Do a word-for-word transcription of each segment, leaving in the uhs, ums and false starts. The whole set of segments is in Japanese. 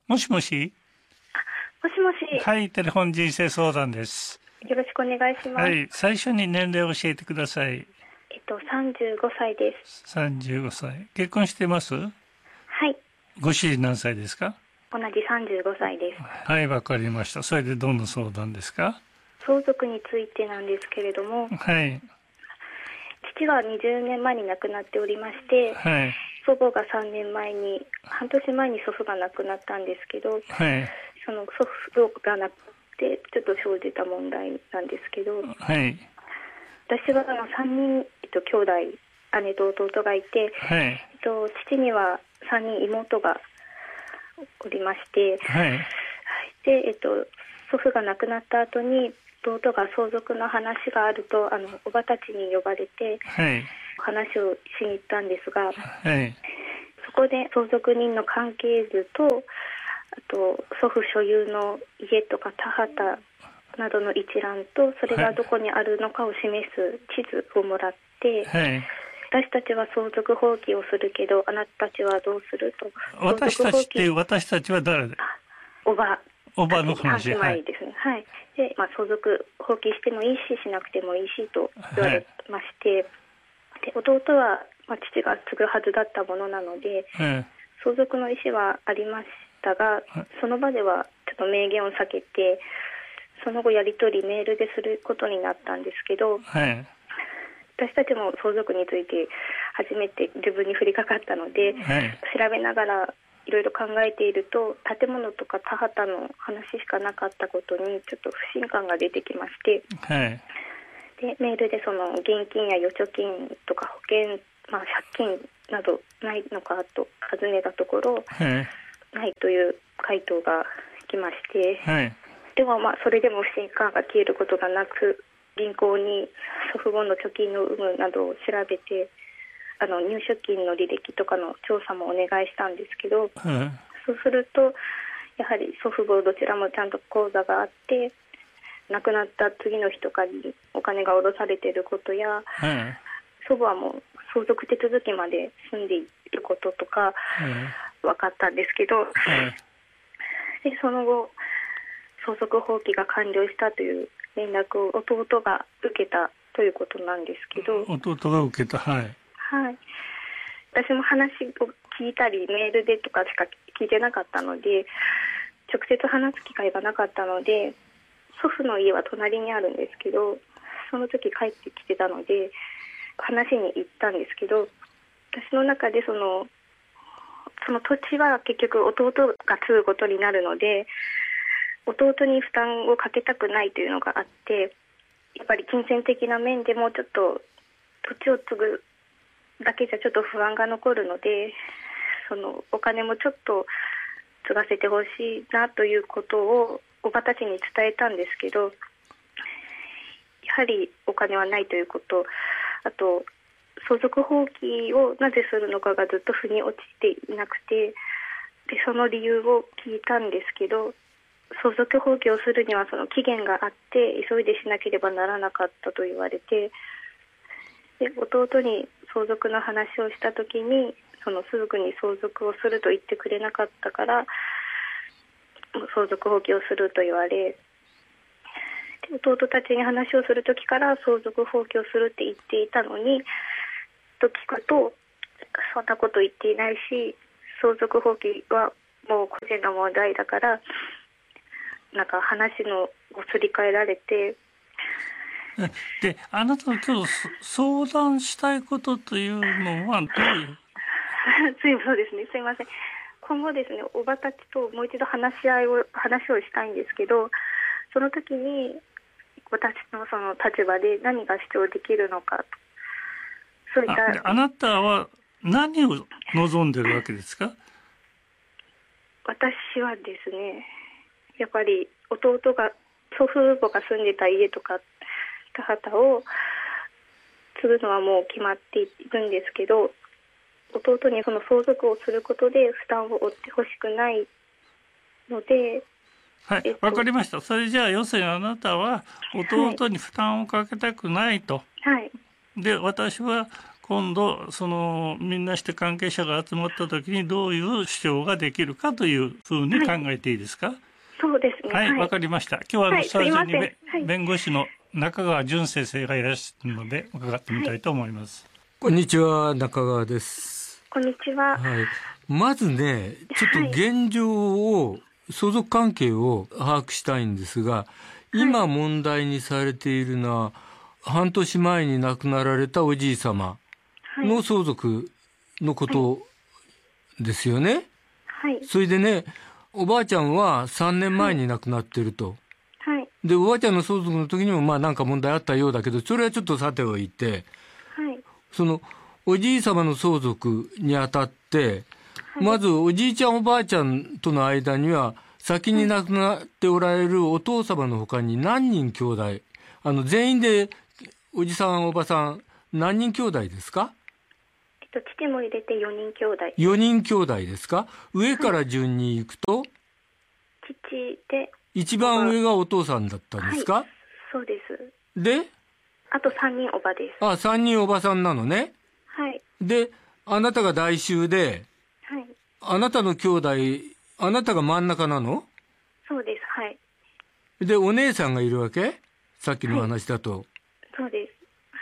もしもし。 もしもし。 はい、テレフォン人生相談です。 よろしくお願いします。 はい、最初に年齢を教えてください。 えっと、さんじゅうごさいです。 さんじゅうごさい。結婚してます？ はい。 ご主人何歳ですか？ 同じさんじゅうごさいです。 はい、わかりました。それでどんな相談ですか？ 相続についてなんですけれども、 はい。 父がにじゅうねんまえに亡くなっておりまして、 はい。 祖母がさんねんまえに、半年前に祖父が亡くなったんですけど、 はい。 その祖父が亡くなってちょっと生じた問題なんですけど、 はい。 私はあのさんにん、えっと、兄弟、姉と弟がいて、 はい。 えっと、父にはさんにん妹がおりまして、 はい。 で、えっと、祖父が亡くなった後に弟が相続の話があると、あのおばたちに呼ばれてはい。 話をしに行ったんですが、 はい。 そこで相続人の関係図と、あと祖父所有の家とか田畑などの一覧と、それがどこにあるのかを示す地図をもらって、 はい。 私たちは相続放棄をするけどあなたたちはどうすると。 私たちっていう私たちは誰で？ おばおばの話。 三姉妹ですね。はい。で、まあ、相続放棄してもいいししなくてもいいしと言われまして、はい、で弟は、まあ、父が継ぐはずだったものなので、 はい、 相続の意思はありましたが、その場ではちょっと明言を避けて、その後やり取りメールですることになったんですけど、 はい、 私たちも相続について初めて自分に降りかかったので、 はい、 調べながらいろいろ考えていると、建物とか田畑の話しかなかったことにちょっと不信感が出てきまして、 はい、 でメールでその現金や預貯金とか保険、まあ、借金などないのかと尋ねたところ、 はい、 ないという回答が来まして、 はい、 でもまあそれでも不信感が消えることがなく、銀行に祖父母の貯金の有無などを調べて、あの入出金の履歴とかの調査もお願いしたんですけど、 はい、 そうするとやはり祖父母どちらもちゃんと口座があって、亡くなった次の日とかにお金が下ろされていることや、 はい、 祖母はもう相続手続きまで済んでいることとか分かったんですけど、 はい、 でその後相続放棄が完了したという連絡を弟が受けたということなんですけど、 弟が受けた。はい、 はい、私も話を聞いたりメールでとかしか聞いてなかったので、直接話す機会がなかったので、祖父の家は隣にあるんですけど、その時帰ってきてたので話に行ったんですけど、私の中でそのその土地は結局弟が継ぐことになるので、弟に負担をかけたくないというのがあって、やっぱり金銭的な面でもちょっと土地を継ぐだけじゃちょっと不安が残るので、そのお金もちょっと継がせてほしいなということをおばたちに伝えたんですけど、やはりお金はないということ、あと相続放棄をなぜするのかがずっと腑に落ちていなくて、でその理由を聞いたんですけど、相続放棄をするにはその期限があって急いでしなければならなかったと言われて、で弟に相続の話をした時に、そのすぐに相続をすると言ってくれなかったから相続放棄をすると言われ、で弟たちに話をする時から相続放棄をするって言っていたのに、と聞くとそんなこと言っていないし、相続放棄はもう個人の問題だから、なんか話のをすり替えられて、 であなたの今日相談したいことというのはどういうそうですね、すいません。今後ですね、おばたちともう一度話し合いを話をしたいんですけど、その時に私のその立場で何が主張できるのかと、そういった。 あ, あなたは何を望んでるわけですか？ 私はですね、やっぱり弟が祖父母が住んでた家とか田畑を継ぐのはもう決まっているんですけど、弟にその相続をすることで負担を負ってほしくないので。 はい、えっと、わかりました。それじゃあ要するにあなたは弟に負担をかけたくないと。 はい。 で、私は今度そのみんなして関係者が集まった時にどういう主張ができるかというふうに考えていいですか？ はい、そうですね。 はい、わ、はい、かりました。今日はあの、はい、スタジオに、はい、弁護士の中川淳先生がいらっしゃるので伺ってみたいと思います。はい、 こんにちは、中川です。 こんにちは。 はい、まずね、ちょっと現状を、相続関係を把握したいんですが、今問題にされているのは、半年前に亡くなられたおじい様の相続のことですよね。 はい。 それでね、おばあちゃんはさんねんまえに亡くなってると。 はい。 で、おばあちゃんの相続の時にもまあなんか問題あったようだけど、それはちょっとさておいて、 はい。 そのおじい様の相続にあたって、はい、まずおじいちゃんおばあちゃんとの間には先に亡くなっておられるお父様の他に何人兄弟、あの全員でおじさんおばさん何人兄弟ですか？ えっと父も入れてよにん兄弟。 よにん兄弟ですか？上から順に行くと、はい、 父で一番上がお父さんだったんですか？ はい、そうです。 で、 あとさんにんおばです。 あ、さんにんおばさんなのね。 はい。 で、あなたが代衆で、 はい。 あなたの兄弟、あなたが真ん中なの？ そうです。はい。 で、お姉さんがいるわけ？さっきの話だと。はい、 そうです。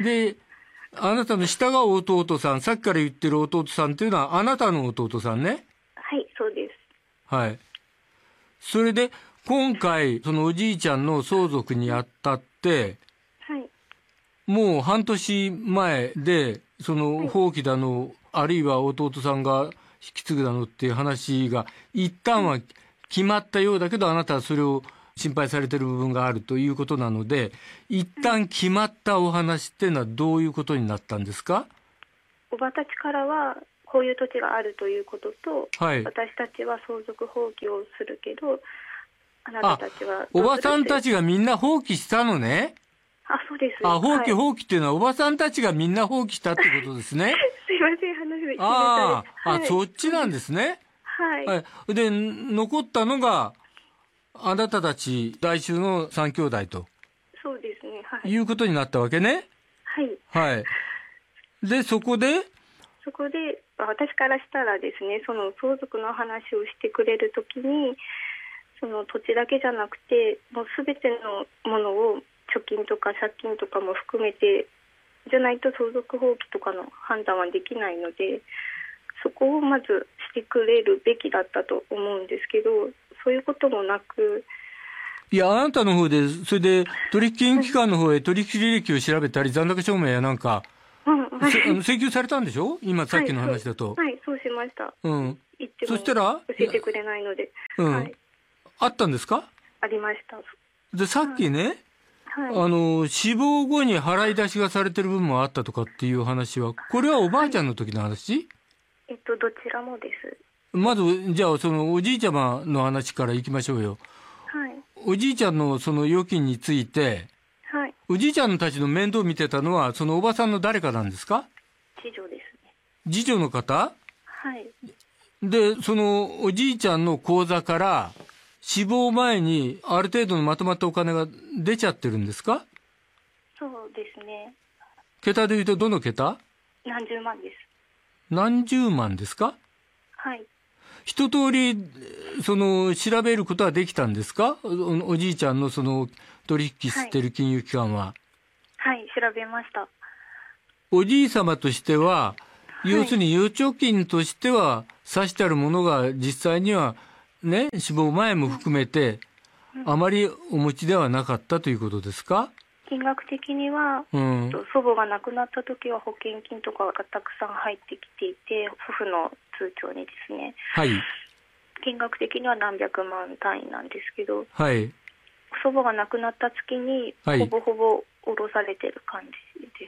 で、あなたの下が弟さん、さっきから言ってる弟さんっていうのはあなたの弟さんね。 はい、そうです。 はい。それで、今回、そのおじいちゃんの相続にあたって、 はい。 もう半年前で、その放棄だの、はい、あるいは弟さんが引き継ぐだのっていう話が、一旦は決まったようだけど、あなたはそれを心配されている部分があるということなので、一旦決まったお話っていうのはどういうことになったんですか？ おばたちからはこういう土地があるということと、 はい、 私たちは相続放棄をするけど、あなたたちはおばさんたちがみんな放棄したのね。 あ、そうです。 あ、放棄、 はい、 放棄っていうのはおばさんたちがみんな放棄したってことですね。 すいません、話で。 ああ、 はい、 あ、そっちなんですね。 はい。 はい。で、残ったのが、あなたたち代衆の三兄弟と。 そうですね。はい。 いうことになったわけね。 はい。 はい。で、そこでそこで、私からしたらですね、その相続の話をしてくれるときに、その土地だけじゃなくて、もうすべてのものを貯金とか借金とかも含めて、じゃないと相続放棄とかの判断はできないので、そこをまずしてくれるべきだったと思うんですけど、そういうこともなく。 いや、あなたの方で、それで取引機関の方へ取引履歴を調べたり、残高証明やなんか、うんはい、あの請求されたんでしょ？今さっきの話だと。 はい、はい、そうしました。 うん。 言ってもそしたら教えてくれないので。 うん。 はい、 あったんですか？ ありました。 で、さっきね、はい、あの、死亡後に払い出しがされてる分もあったとかっていう話は、これはおばあちゃんの時の話？はい、 えっと、どちらもです。 まず、じゃあ、その、おじいちゃまの話からいきましょうよ。 はい。 おじいちゃんのその預金について、 はい。 おじいちゃんたちの面倒を見てたのは、そのおばさんの誰かなんですか？ 次女ですね。 次女の方？ はい。 で、その、おじいちゃんの口座から、死亡前にある程度のまとまったお金が出ちゃってるんですか？ そうですね。 桁で言うとどの桁？ 何十万です。 何十万ですか？ はい。 一通り、その、調べることはできたんですか？ お, おじいちゃんのその、取引してる金融機関は。 はい、はい、調べました。 おじい様としては、はい、要するに預貯金としては、指してあるものが実際には、ね、死亡前も含めて、うん、あまりお持ちではなかったということですか？ 金額的には、うん、祖母が亡くなった時は保険金とかがたくさん入ってきていて、祖父の通帳にですね、 はい、 金額的には何百万単位なんですけど、 はい、 祖母が亡くなった月にほぼほぼ下ろされてる感じです。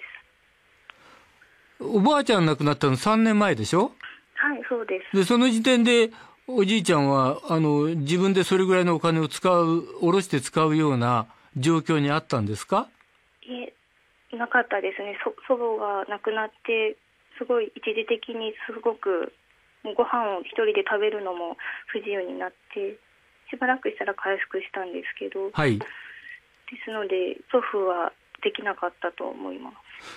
はい、おばあちゃん亡くなったのさんねんまえでしょ？ はい、そうです。 で、その時点でおじいちゃんはあの自分でそれぐらいのお金を使う、下ろして使うような状況にあったんですか？ いえ、なかったですね。そ祖母が亡くなってすごい一時的にすごくご飯を一人で食べるのも不自由になって、しばらくしたら回復したんですけど、 はい、 ですので祖父はできなかったと思います。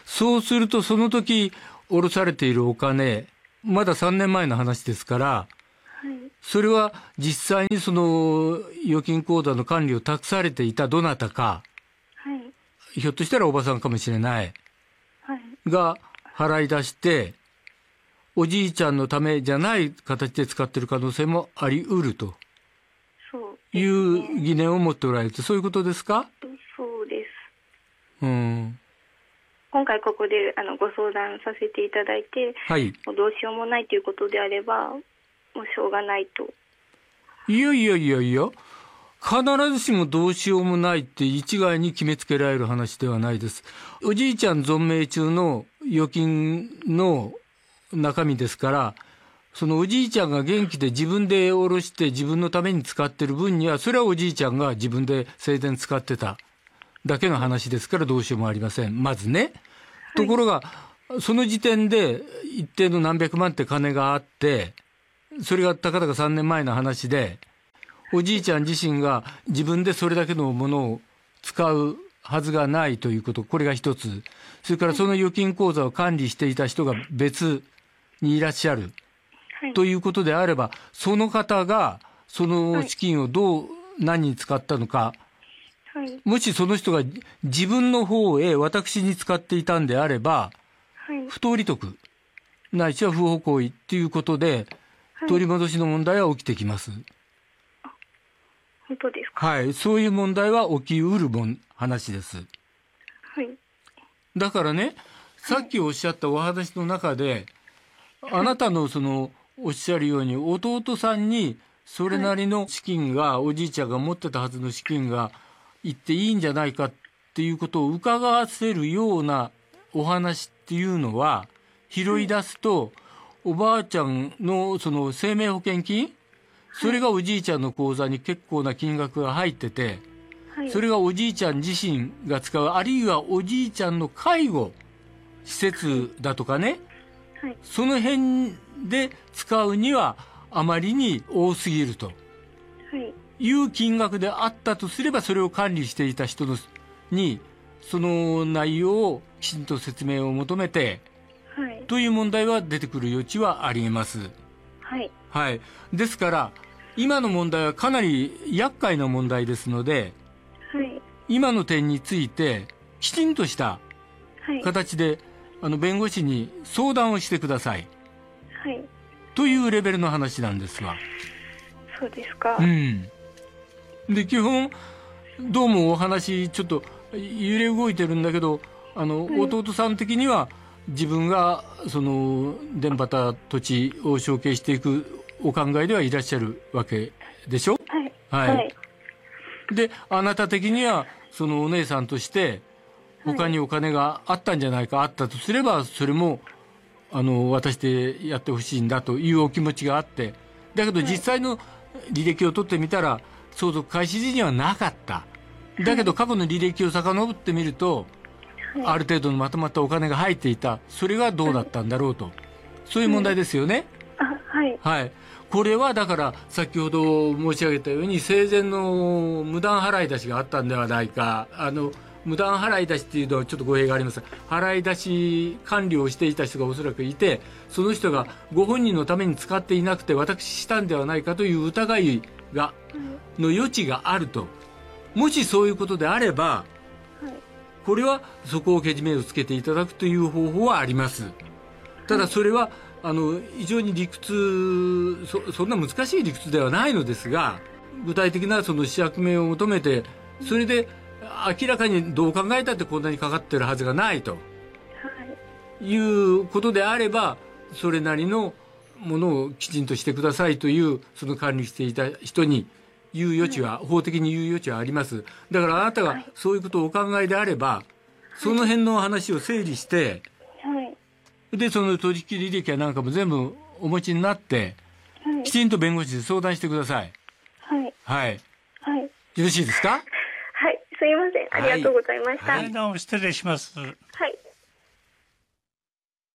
そうするとその時下ろされているお金、まださんねんまえの話ですから、はい、それは実際にその預金口座の管理を託されていたどなたか、はい、ひょっとしたらおばさんかもしれない、はい、が払い出しておじいちゃんのためじゃない形で使っている可能性もあり得るという疑念を持っておられる、そういうことですか？ そうです。 うん、 今回ここであのご相談させていただいて、はい、もうどうしようもないということであればもうしょうがないと。 いやいやいやいや、必ずしもどうしようもないって一概に決めつけられる話ではないです。おじいちゃん存命中の預金の中身ですから、そのおじいちゃんが元気で自分で下ろして自分のために使ってる分には、それはおじいちゃんが自分で生前使ってただけの話ですからどうしようもありません。まずね。ところが、その時点で一定の何百万って金があって、それがたかだかさんねんまえの話で、おじいちゃん自身が自分でそれだけのものを使うはずがないということ、これが一つ。それからその預金口座を管理していた人が別にいらっしゃる、はい、ということであれば、その方がその資金をどう何に使ったのか、はい、もしその人が自分の方へ私に使っていたんであれば、はい、不当利得ないしは不法行為ということで、はい、取り戻しの問題は起きてきます。 本当ですか？ はい、そういう問題は起きうるもん話です。 はい。 だからね、さっきおっしゃったお話の中で、はい、あなたのそのおっしゃるように弟さんにそれなりの資金が、はい、おじいちゃんが持ってたはずの資金がいっていいんじゃないかっていうことを伺わせるようなお話っていうのは拾い出すと、はい、おばあちゃんのその生命保険金、それがおじいちゃんの口座に結構な金額が入ってて、はい、それがおじいちゃん自身が使う、あるいはおじいちゃんの介護施設だとかね、はい、その辺で使うにはあまりに多すぎると、はい、いう金額であったとすれば、それを管理していた人のにその内容をきちんと説明を求めて、はい、という問題は出てくる余地はあります。 はい、 はい、ですから今の問題はかなり厄介な問題ですので、はい、今の点についてきちんとした形で、はい、あの弁護士に相談をしてください、はい、というレベルの話なんですが。 そうですか。 うん。で、基本どうもお話ちょっと揺れ動いてるんだけど、あの、はい、弟さん的には自分がその田畑土地を承継していくお考えではいらっしゃるわけでしょ？はい。はい。で、あなた的にはそのお姉さんとして他にお金があったんじゃないか、あったとすればそれもあの渡してやってほしいんだというお気持ちがあって、だけど実際の履歴を取ってみたら相続開始時にはなかった。だけど過去の履歴を遡ってみると、ある程度のまとまったお金が入っていた。それがどうだったんだろうと、そういう問題ですよね。 あ、はい。 はい。これはだから先ほど申し上げたように生前の無断払い出しがあったんではないか。あの無断払い出しっていうのはちょっと語弊があります。払い出し管理をしていた人がおそらくいて、その人がご本人のために使っていなくて私したんではないかという疑いがの余地があると。もしそういうことであれば、これはそこをけじめをつけていただくという方法はあります。ただそれはあの非常に理屈 そ, そんな難しい理屈ではないのですが、具体的なその釈明を求めて、それで明らかにどう考えたってこんなにかかってるはずがないと、はい、いうことであれば、それなりのものをきちんとしてくださいというその管理していた人に言う余地は、はい、法的に言う余地はあります。だからあなたがそういうことをお考えであれば、はい、その辺の話を整理して、はい、でその取引履歴やなんかも全部お持ちになって、はい、きちんと弁護士で相談してください。 はい、 はいはい、 よろしいですか？ はい、すいません、ありがとうございました。 はい、どうも失礼します。 はい。